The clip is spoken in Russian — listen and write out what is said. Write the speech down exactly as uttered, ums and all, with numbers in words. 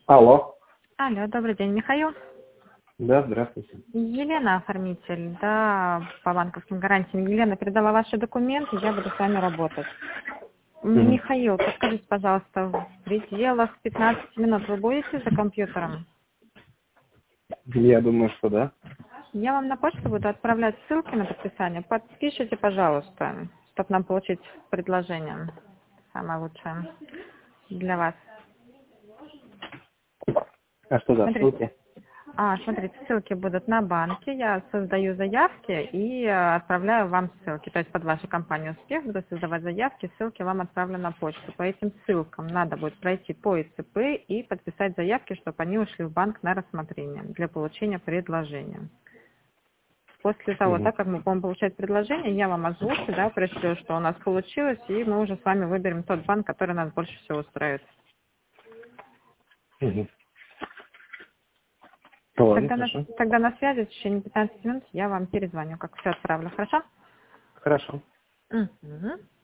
Алло. Алло, добрый день, Михаил. Да, здравствуйте. Елена, оформитель, да, по банковским гарантиям. Елена передала ваши документы, я буду с вами работать. Мгм. Михаил, подскажите, пожалуйста, в пределах пятнадцати минут вы будете за компьютером? Я думаю, что да. Я вам на почту буду отправлять ссылки на подписание. Подпишите, пожалуйста, чтобы нам получить предложение. Самое лучшее для вас. А что за Смотрите. ссылки? А, смотрите, ссылки будут на банки, я создаю заявки и э, отправляю вам ссылки. То есть под вашу компанию «Успех» буду создавать заявки, ссылки вам отправлю на почту. По этим ссылкам надо будет пройти по ИЦП и подписать заявки, чтобы они ушли в банк на рассмотрение для получения предложения. После того, Мгм. так как мы будем получать предложение, я вам озвучу, да, пришлю, что у нас получилось, и мы уже с вами выберем тот банк, который нас больше всего устраивает. Мгм. Ладно, Тогда на, хорошо. тогда на связи в течение пятнадцати минут я вам перезвоню, как все отправлю, хорошо? Хорошо. Мгм.